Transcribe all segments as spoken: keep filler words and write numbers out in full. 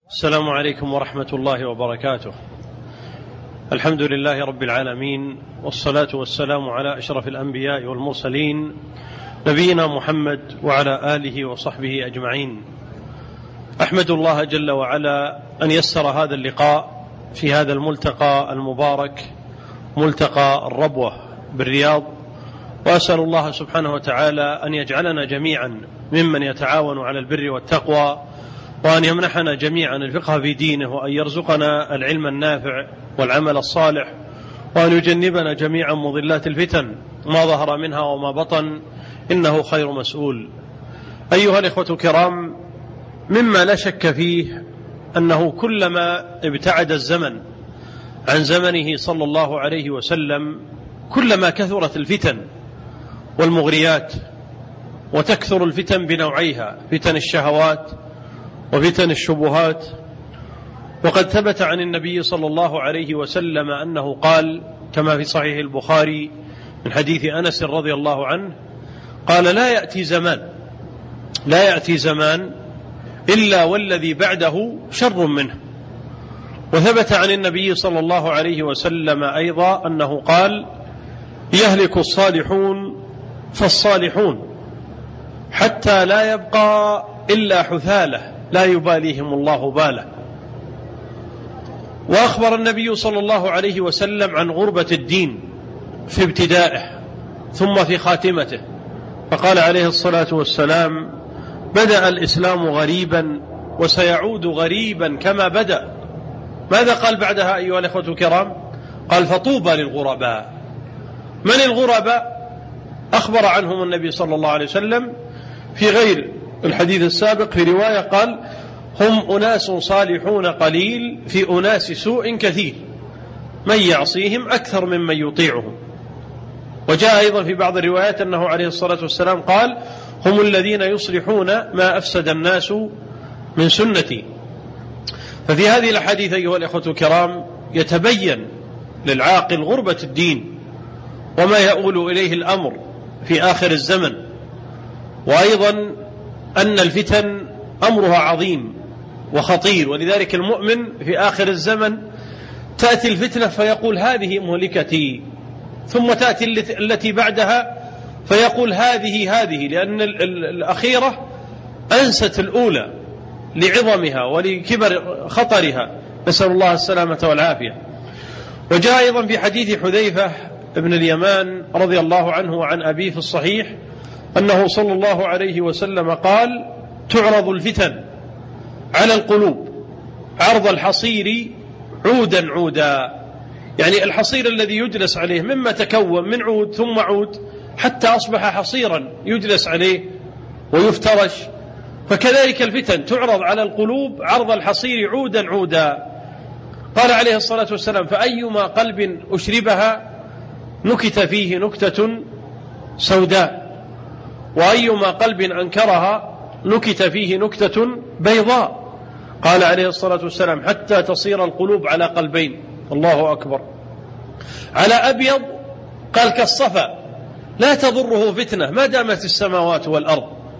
السلام عليكم ورحمة الله وبركاته. الحمد لله رب العالمين، والصلاة والسلام على أشرف الأنبياء والمرسلين نبينا محمد وعلى آله وصحبه أجمعين. أحمد الله جل وعلا أن يسر هذا اللقاء في هذا الملتقى المبارك، ملتقى الربوة بالرياض، وأسأل الله سبحانه وتعالى أن يجعلنا جميعا ممن يتعاون على البر والتقوى، وأن يمنحنا جميعا الفقه في دينه، وأن يرزقنا العلم النافع والعمل الصالح، وأن يجنبنا جميعا مضلات الفتن ما ظهر منها وما بطن، إنه خير مسؤول. أيها الإخوة الكرام، مما لا شك فيه أنه كلما ابتعد الزمن عن زمنه صلى الله عليه وسلم كلما كثرت الفتن والمغريات، وتكثر الفتن بنوعيها، فتن الشهوات وفتن الشبهات. وقد ثبت عن النبي صلى الله عليه وسلم أنه قال كما في صحيح البخاري من حديث أنس رضي الله عنه قال: لا يأتي زمان لا يأتي زمان إلا والذي بعده شر منه. وثبت عن النبي صلى الله عليه وسلم أيضا أنه قال: يهلك الصالحون فالصالحون حتى لا يبقى إلا حثالة لا يباليهم الله باله. وأخبر النبي صلى الله عليه وسلم عن غربة الدين في ابتدائه ثم في خاتمته، فقال عليه الصلاة والسلام: بدأ الإسلام غريبا وسيعود غريبا كما بدأ. ماذا قال بعدها أيها الأخوة الكرام؟ قال: فطوبى للغرباء. من الغرباء؟ أخبر عنهم النبي صلى الله عليه وسلم في غير الحديث السابق في رواية قال: هم أناس صالحون قليل في أناس سوء كثير، من يعصيهم أكثر ممن يطيعهم. وجاء أيضا في بعض الروايات أنه عليه الصلاة والسلام قال: هم الذين يصلحون ما أفسد الناس من سنتي. ففي هذه الحديث أيها الأخوة الكرام يتبين للعاقل غربة الدين وما يؤول إليه الأمر في آخر الزمن، وأيضا أن الفتن أمرها عظيم وخطير. ولذلك المؤمن في آخر الزمن تأتي الفتنة فيقول: هذه مهلكتي، ثم تأتي التي بعدها فيقول: هذه هذه لأن الأخيرة أنست الأولى لعظمها ولكبر خطرها، نسأل الله السلامة والعافية. وجاء أيضا في حديث حذيفة ابن اليمان رضي الله عنه وعن أبيه في الصحيح أنه صلى الله عليه وسلم قال: تعرض الفتن على القلوب عرض الحصير عودا عودا، يعني الحصير الذي يجلس عليه مما تكون من عود ثم عود حتى أصبح حصيرا يجلس عليه ويفترش، فكذلك الفتن تعرض على القلوب عرض الحصير عودا عودا. قال عليه الصلاة والسلام: فأيما قلب أشربها نكت فيه نكتة سوداء، وأيما قلب أنكرها نكت فيه نكتة بيضاء. قال عليه الصلاة والسلام: حتى تصير القلوب على قلبين. الله أكبر. على أبيض قال كالصفا لا تضره فتنة ما دامت السماوات والأرض،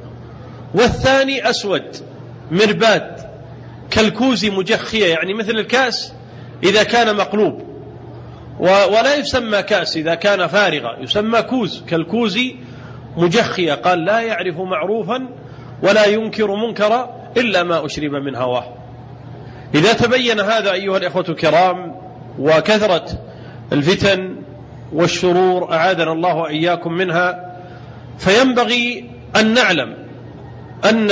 والثاني أسود مرباد كالكوز مجخية، يعني مثل الكاس إذا كان مقلوب، ولا يسمى كاس إذا كان فارغة، يسمى كوز كالكوز مجخية. قال: لا يعرف معروفا ولا ينكر منكرا إلا ما أشرب من هواه. إذا تبين هذا أيها الإخوة الكرام وكثرت الفتن والشرور أعاذنا الله وإياكم منها، فينبغي أن نعلم أن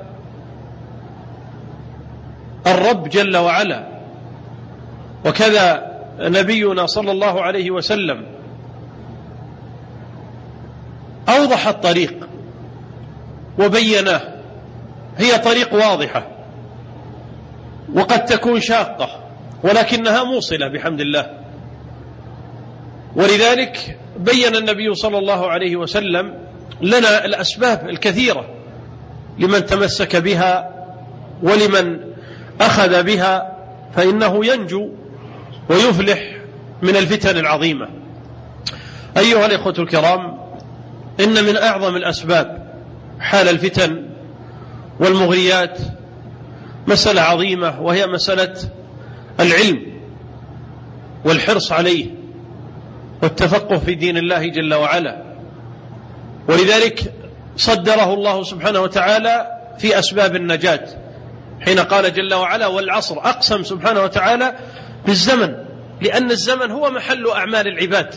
الرب جل وعلا وكذا نبينا صلى الله عليه وسلم أوضح الطريق وبيناه. هي طريق واضحة وقد تكون شاقة ولكنها موصلة بحمد الله. ولذلك بين النبي صلى الله عليه وسلم لنا الأسباب الكثيرة لمن تمسك بها ولمن أخذ بها فإنه ينجو ويفلح من الفتن العظيمة. أيها الإخوة الكرام، إن من أعظم الأسباب حال الفتن والمغريات مسألة عظيمة، وهي مسألة العلم والحرص عليه والتفقه في دين الله جل وعلا. ولذلك صدره الله سبحانه وتعالى في أسباب النجاة حين قال جل وعلا: والعصر. أقسم سبحانه وتعالى بالزمن، لأن الزمن هو محل أعمال العباد.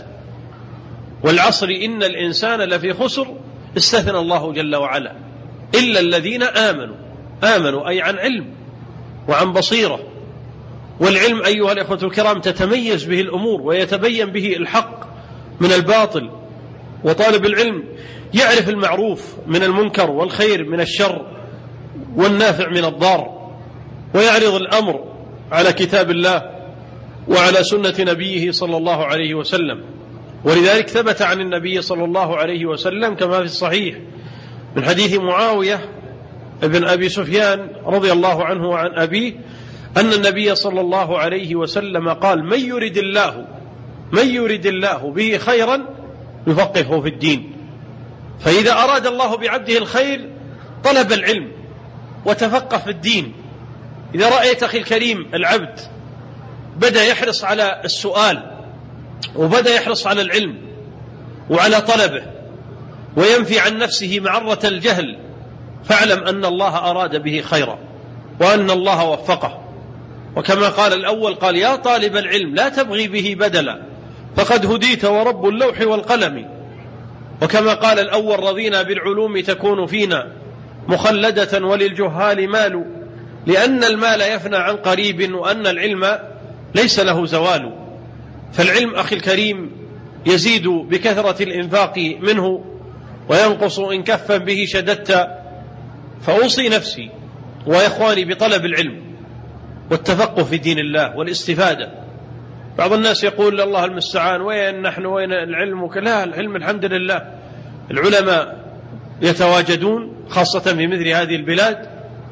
والعصر إن الإنسان لفي خسر، استثنى الله جل وعلا إلا الذين آمنوا. آمنوا أي عن علم وعن بصيرة. والعلم أيها الأخوة الكرام تتميز به الأمور ويتبين به الحق من الباطل. وطالب العلم يعرف المعروف من المنكر والخير من الشر والنافع من الضار، ويعرض الأمر على كتاب الله وعلى سنة نبيه صلى الله عليه وسلم. ولذلك ثبت عن النبي صلى الله عليه وسلم كما في الصحيح من حديث معاوية ابن أبي سفيان رضي الله عنه وعن أبيه أن النبي صلى الله عليه وسلم قال: من يرد الله من يرد الله به خيرا يفقهه في الدين. فإذا أراد الله بعبده الخير طلب العلم وتفقه في الدين. إذا رأيت أخي الكريم العبد بدأ يحرص على السؤال وبدأ يحرص على العلم وعلى طلبه وينفي عن نفسه معرة الجهل، فاعلم أن الله أراد به خيرا وأن الله وفقه. وكما قال الأول قال: يا طالب العلم لا تبغي به بدلا فقد هديت ورب اللوح والقلم. وكما قال الأول: رضينا بالعلوم تكون فينا مخلدة وللجهال مال، لأن المال يفنى عن قريب وأن العلم ليس له زوال. فالعلم أخي الكريم يزيد بكثرة الإنفاق منه وينقص إن كفا به شددت. فأوصي نفسي وإخواني بطلب العلم والتفقه في دين الله والاستفادة. بعض الناس يقول: الله المستعان، وين نحن وين العلم؟ لا، العلم الحمد لله العلماء يتواجدون خاصة في مثل هذه البلاد،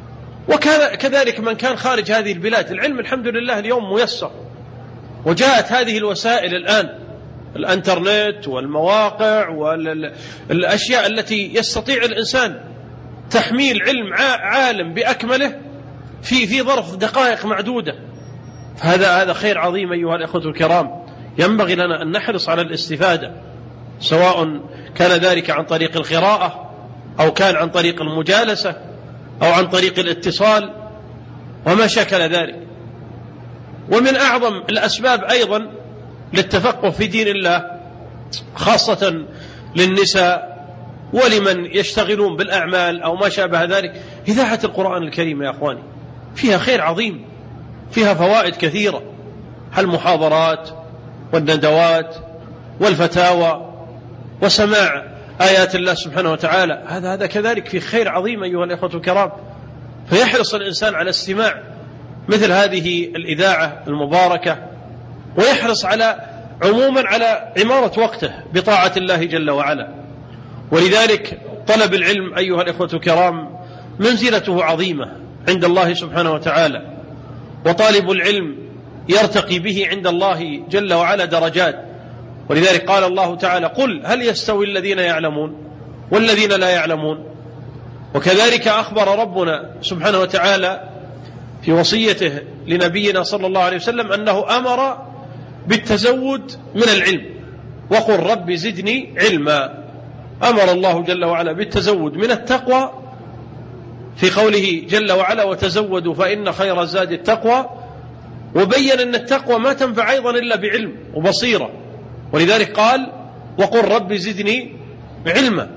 وكذلك من كان خارج هذه البلاد. العلم الحمد لله اليوم ميسر، وجاءت هذه الوسائل الآن، الانترنت والمواقع والأشياء التي يستطيع الإنسان تحميل علم عالم بأكمله في في ظرف دقائق معدودة. فهذا هذا خير عظيم أيها الأخوة الكرام، ينبغي لنا أن نحرص على الاستفادة، سواء كان ذلك عن طريق القراءة أو كان عن طريق المجالسة أو عن طريق الاتصال وما شكل ذلك. ومن أعظم الأسباب أيضا للتفقه في دين الله خاصة للنساء ولمن يشتغلون بالأعمال أو ما شابه ذلك إذاعة القرآن الكريم يا أخواني، فيها خير عظيم، فيها فوائد كثيرة، المحاضرات والندوات والفتاوى وسماع آيات الله سبحانه وتعالى، هذا هذا كذلك في خير عظيم أيها الأخوة الكرام. فيحرص الإنسان على استماع مثل هذه الإذاعة المباركة، ويحرص على عموما على عمارة وقته بطاعة الله جل وعلا. ولذلك طلب العلم أيها الأخوة الكرام منزلته عظيمة عند الله سبحانه وتعالى، وطالب العلم يرتقي به عند الله جل وعلا درجات. ولذلك قال الله تعالى: قل هل يستوي الذين يعلمون والذين لا يعلمون. وكذلك أخبر ربنا سبحانه وتعالى في وصيته لنبينا صلى الله عليه وسلم أنه أمر بالتزود من العلم، وقل رب زدني علما. أمر الله جل وعلا بالتزود من التقوى في قوله جل وعلا: وتزودوا فإن خير الزاد التقوى. وبين أن التقوى ما تنفع أيضا إلا بعلم وبصيرة، ولذلك قال: وقل رب زدني علما.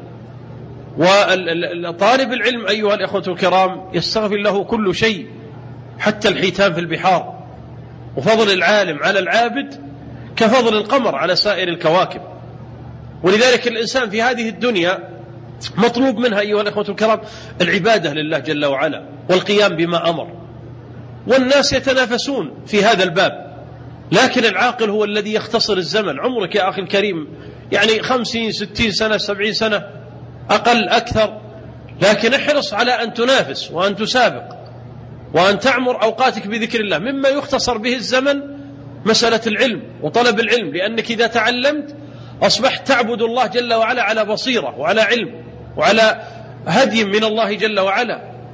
وطالب العلم أيها الأخوة الكرام يستغفر له كل شيء حتى الحيتان في البحار. وفضل العالم على العابد كفضل القمر على سائر الكواكب. ولذلك الإنسان في هذه الدنيا مطلوب منها أيها الأخوة الكرام العبادة لله جل وعلا والقيام بما أمر. والناس يتنافسون في هذا الباب، لكن العاقل هو الذي يختصر الزمن. عمرك يا أخي الكريم يعني خمسين ستين سنة سبعين سنة أقل أكثر، لكن احرص على أن تنافس وأن تسابق وأن تعمر أوقاتك بذكر الله. مما يختصر به الزمن مسألة العلم وطلب العلم، لأنك إذا تعلمت أصبحت تعبد الله جل وعلا على بصيرة وعلى علم وعلى هدي من الله جل وعلا.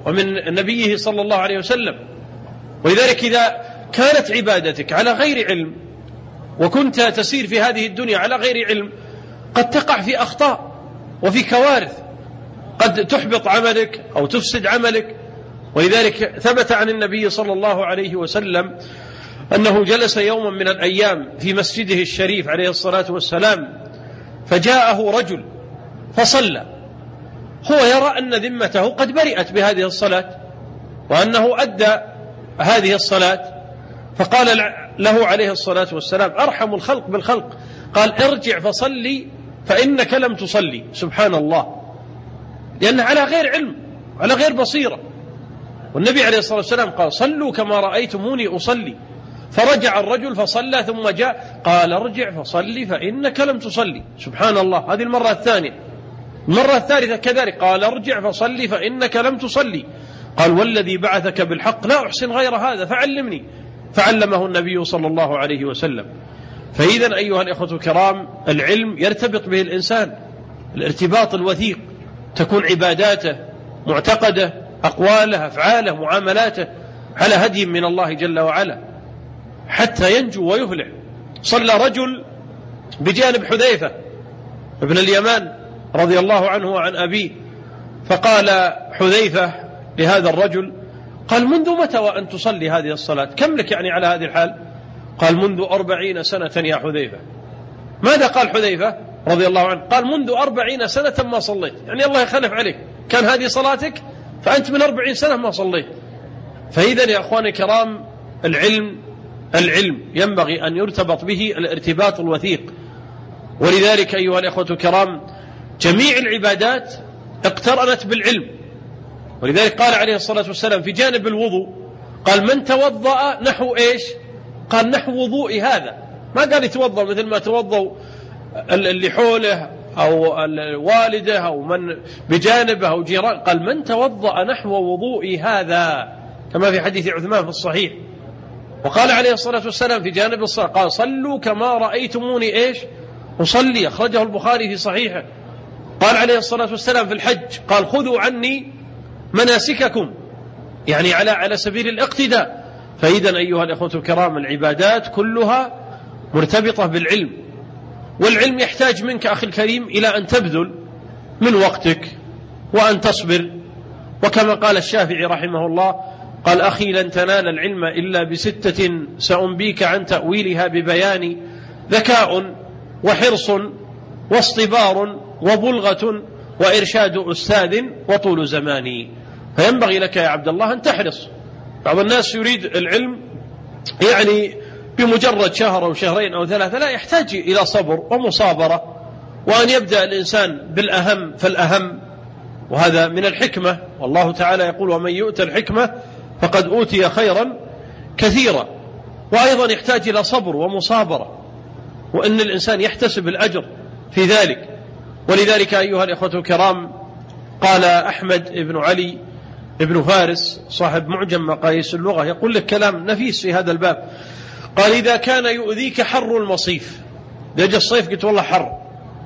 ومن نبيه صلى الله عليه وسلم. ولذلك إذا كانت عبادتك على غير علم وكنت تسير في هذه الدنيا على غير علم قد تقع في أخطاء وفي كوارث، قد تحبط عملك أو تفسد عملك. ولذلك ثبت عن النبي صلى الله عليه وسلم أنه جلس يوما من الأيام في مسجده الشريف عليه الصلاة والسلام، فجاءه رجل فصلى، هو يرى أن ذمته قد برئت بهذه الصلاة وأنه أدى هذه الصلاة، فقال له عليه الصلاة والسلام أرحم الخلق بالخلق، قال ارجع فصلي فإنك لم تصلي. سبحان الله، لأنه على غير علم، على غير بصيرة. والنبي عليه الصلاة والسلام قال صلوا كما رأيتموني أصلي، فرجع الرجل فصلى ثم جاء قال ارجع فصلي فإنك لم تصلي. سبحان الله، هذه المرة الثانية. المرة الثالثة كذلك قال ارجع فصلي فإنك لم تصلي، قال والذي بعثك بالحق لا أحسن غير هذا فعلمني، فعلمه النبي صلى الله عليه وسلم. فإذا أيها الإخوة الكرام، العلم يرتبط به الإنسان الارتباط الوثيق، تكون عباداته، معتقده، أقواله، أفعاله، معاملاته على هدي من الله جل وعلا حتى ينجو ويفلح. صلى رجل بجانب حذيفة ابن اليمان رضي الله عنه وعن أبيه، فقال حذيفة لهذا الرجل، قال منذ متى وأن تصلي هذه الصلاة؟ كم لك يعني على هذه الحال؟ قال منذ أربعين سنة يا حذيفة. ماذا قال حذيفة رضي الله عنه؟ قال منذ أربعين سنة ما صليت. يعني الله يخلف عليك، كان هذه صلاتك فأنت من أربعين سنة ما صليت. فإذا يا أخواني الكرام، العلم العلم ينبغي أن يرتبط به الارتباط الوثيق. ولذلك أيها الإخوة الكرام، جميع العبادات اقترنت بالعلم. ولذلك قال عليه الصلاة والسلام في جانب الوضوء، قال من توضأ نحو إيش؟ قال نحو وضوء هذا. ما قال يتوضأ مثل ما توضأ اللي حوله أو والده أو من بجانبه أو جيران، قال من توضأ نحو وضوء هذا، كما في حديث عثمان في الصحيح. وقال عليه الصلاة والسلام في جانب الصلاة، قال صلوا كما رأيتموني إيش أصلي، أخرجه البخاري في صحيحه. قال عليه الصلاة والسلام في الحج، قال خذوا عني مناسككم، يعني على على سبيل الاقتداء. فإذا أيها الأخوة الكرام، العبادات كلها مرتبطة بالعلم، والعلم يحتاج منك أخي الكريم إلى أن تبذل من وقتك وأن تصبر. وكما قال الشافعي رحمه الله، قال أخي لن تنال العلم إلا بستة سأنبيك عن تأويلها ببيان، ذكاء وحرص واصطبار وبلغة وإرشاد أستاذ وطول زماني. فينبغي لك يا عبد الله أن تحرص. بعض الناس يريد العلم يعني بمجرد شهر أو شهرين أو ثلاثة، لا، يحتاج إلى صبر ومصابرة، وأن يبدأ الإنسان بالأهم فالأهم، وهذا من الحكمة. والله تعالى يقول ومن يؤت الحكمة فقد أوتي خيرا كثيرا. وأيضا يحتاج إلى صبر ومصابرة، وأن الإنسان يحتسب الأجر في ذلك. ولذلك أيها الإخوة الكرام، قال أحمد بن علي ابن فارس صاحب معجم مقاييس اللغة، يقول لك كلام نفيس في هذا الباب. قال إذا كان يؤذيك حر المصيف، يجي الصيف قلت والله حر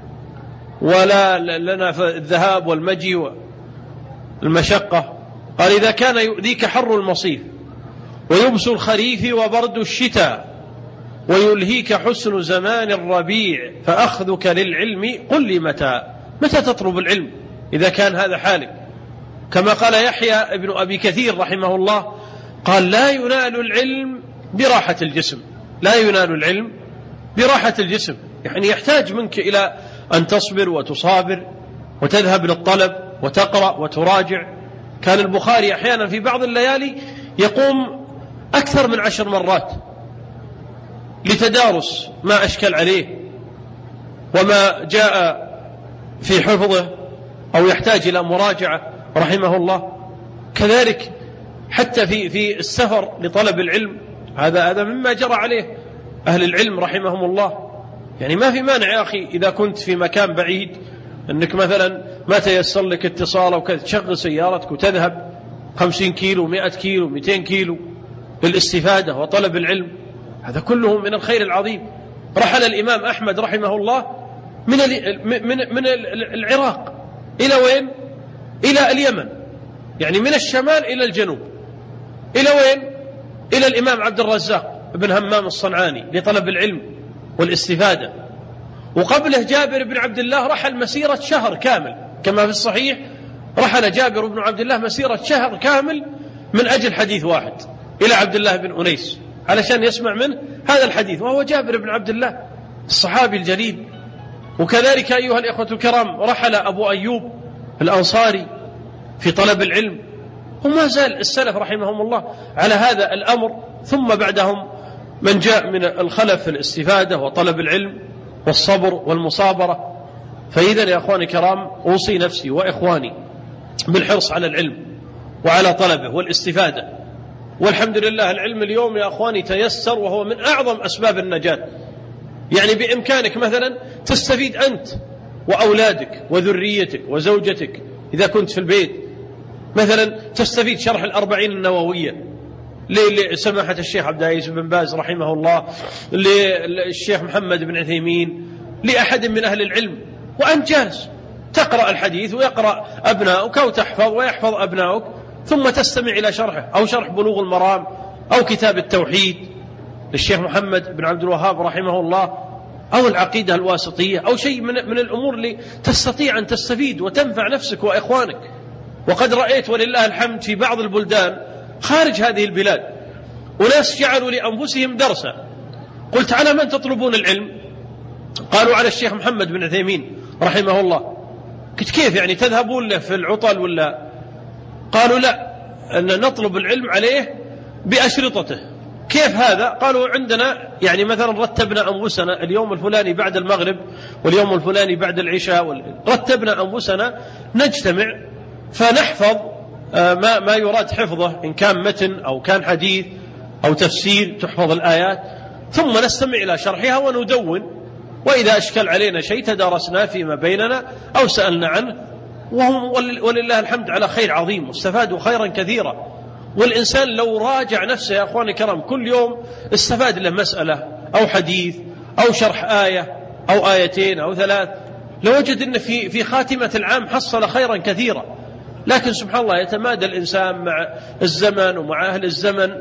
ولا لنا الذهاب والمجي والمشقة، قال إذا كان يؤذيك حر المصيف ويبس الخريف وبرد الشتاء ويلهيك حسن زمان الربيع فأخذك للعلم قل لي متى متى تطلب العلم إذا كان هذا حالك. كما قال يحيى ابن أبي كثير رحمه الله، قال لا ينال العلم براحة الجسم، لا ينال العلم براحة الجسم، يعني يحتاج منك إلى أن تصبر وتصابر وتذهب للطلب وتقرأ وتراجع. كان البخاري أحيانا في بعض الليالي يقوم أكثر من عشر مرات لتدارس ما أشكل عليه وما جاء في حفظه أو يحتاج إلى مراجعة رحمه الله. كذلك حتى في في السفر لطلب العلم، هذا هذا مما جرى عليه أهل العلم رحمهم الله. يعني ما في مانع يا أخي إذا كنت في مكان بعيد أنك مثلا ما تيسر لك اتصال أو كذا، تشغل سيارتك وتذهب خمسين كيلو مئة كيلو مئتين كيلو للاستفادة وطلب العلم، هذا كله من الخير العظيم. رحل الإمام أحمد رحمه الله من من من العراق إلى وين؟ إلى اليمن يعني من الشمال إلى الجنوب. إلى وين؟ إلى الإمام عبد الرزاق بن همام الصنعاني لطلب العلم والاستفادة. وقبله جابر بن عبد الله رحل مسيرة شهر كامل كما في الصحيح، رحل جابر بن عبد الله مسيرة شهر كامل من أجل حديث واحد إلى عبد الله بن أنيس علشان يسمع منه هذا الحديث، وهو جابر بن عبد الله الصحابي الجليل. وكذلك أيها الإخوة الكرام رحل أبو أيوب الأنصاري في طلب العلم، وما زال السلف رحمهم الله على هذا الأمر. ثم بعدهم من جاء من الخلف في الاستفادة وطلب العلم والصبر والمصابرة. فإذا يا أخواني الكرام أوصي نفسي وإخواني بالحرص على العلم وعلى طلبه والاستفادة. والحمد لله العلم اليوم يا أخواني تيسر، وهو من أعظم أسباب النجاة. يعني بإمكانك مثلا تستفيد أنت وأولادك وذريتك وزوجتك إذا كنت في البيت، مثلا تستفيد شرح الأربعين النووية لسماحة الشيخ عبد العزيز بن باز رحمه الله، للشيخ محمد بن عثيمين، لأحد من أهل العلم، وأنت جالس تقرأ الحديث ويقرأ أبناؤك أو تحفظ ويحفظ أبناؤك، ثم تستمع إلى شرحه، أو شرح بلوغ المرام، أو كتاب التوحيد للشيخ محمد بن عبد الوهاب رحمه الله، أو العقيدة الواسطية، أو شيء من, من الأمور اللي تستطيع أن تستفيد وتنفع نفسك وإخوانك. وقد رأيت ولله الحمد في بعض البلدان خارج هذه البلاد وناس جعلوا لأنفسهم درسا. قلت على من تطلبون العلم؟ قالوا على الشيخ محمد بن عثيمين رحمه الله. قلت كيف يعني تذهبون له في العطل ولا؟ قالوا لا، أن نطلب العلم عليه بأشرطته. كيف هذا؟ قالوا عندنا يعني مثلا رتبنا أنفسنا اليوم الفلاني بعد المغرب واليوم الفلاني بعد العشاء، رتبنا أنفسنا نجتمع فنحفظ ما ما يراد حفظه، إن كان متن أو كان حديث أو تفسير تحفظ الآيات، ثم نستمع إلى شرحها وندون، وإذا أشكل علينا شيء تدارسنا فيما بيننا أو سألنا عنه، وهم ولله الحمد على خير عظيم واستفادوا خيرا كثيرا. والإنسان لو راجع نفسه يا أخواني الكرام كل يوم استفاد له مسألة أو حديث أو شرح آية أو آيتين أو ثلاث، لوجد أن في في خاتمة العام حصل خيرا كثيرا. لكن سبحان الله يتمادى الإنسان مع الزمن ومع أهل الزمن،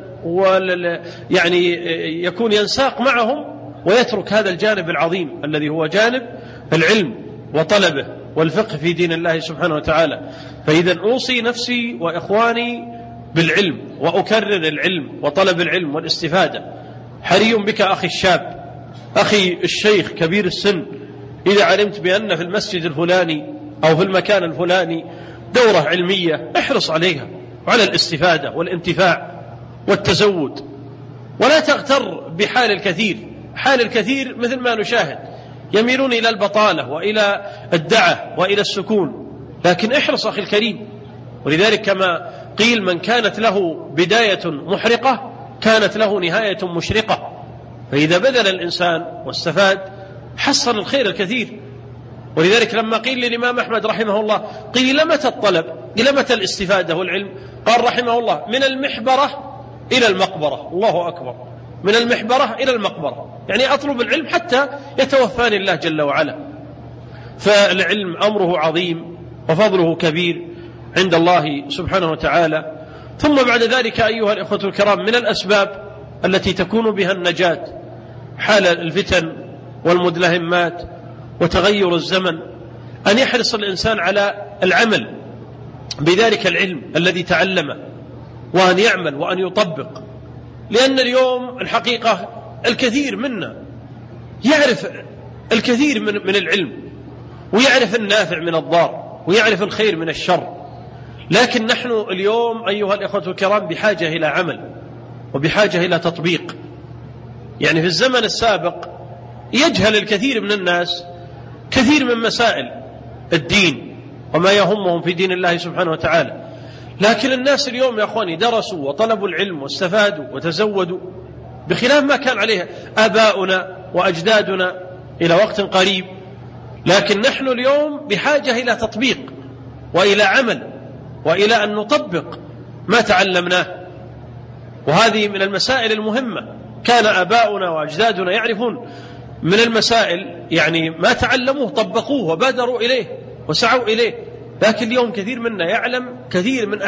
يعني يكون ينساق معهم ويترك هذا الجانب العظيم الذي هو جانب العلم وطلبه والفقه في دين الله سبحانه وتعالى. فإذا أوصي نفسي وإخواني بالعلم، وأكرر العلم وطلب العلم والاستفادة. حري بك أخي الشاب، أخي الشيخ كبير السن، إذا علمت بأن في المسجد الفلاني أو في المكان الفلاني دورة علمية احرص عليها وعلى الاستفادة والانتفاع والتزود، ولا تغتر بحال الكثير. حال الكثير مثل ما نشاهد يميلون إلى البطالة وإلى الدعة وإلى السكون، لكن احرص أخي الكريم. ولذلك كما قيل من كانت له بداية محرقة كانت له نهاية مشرقة. فإذا بذل الإنسان واستفاد حصل الخير الكثير. ولذلك لما قيل للإمام أحمد رحمه الله قيل متى الطلب؟ إلى متى الاستفادة والعلم؟ قال رحمه الله من المحبرة إلى المقبرة. الله أكبر، من المحبرة إلى المقبرة، يعني أطلب العلم حتى يتوفاني الله جل وعلا. فالعلم أمره عظيم وفضله كبير عند الله سبحانه وتعالى. ثم بعد ذلك أيها الإخوة الكرام من الأسباب التي تكون بها النجاة حال الفتن والمدلهمات وتغير الزمن أن يحرص الإنسان على العمل بذلك العلم الذي تعلمه، وأن يعمل وأن يطبق. لأن اليوم الحقيقة الكثير منا يعرف الكثير من, من العلم، ويعرف النافع من الضار، ويعرف الخير من الشر، لكن نحن اليوم أيها الإخوة الكرام بحاجة إلى عمل وبحاجة إلى تطبيق. يعني في الزمن السابق يجهل الكثير من الناس كثير من مسائل الدين وما يهمهم في دين الله سبحانه وتعالى، لكن الناس اليوم يا أخواني درسوا وطلبوا العلم واستفادوا وتزودوا بخلاف ما كان عليه آباؤنا وأجدادنا إلى وقت قريب. لكن نحن اليوم بحاجة إلى تطبيق وإلى عمل وإلى أن نطبق ما تعلمناه. وهذه من المسائل المهمة. كان آباؤنا وأجدادنا يعرفون من المسائل يعني ما تعلموه طبقوه وبادروا إليه وسعوا إليه، لكن اليوم كثير منا يعلم كثير من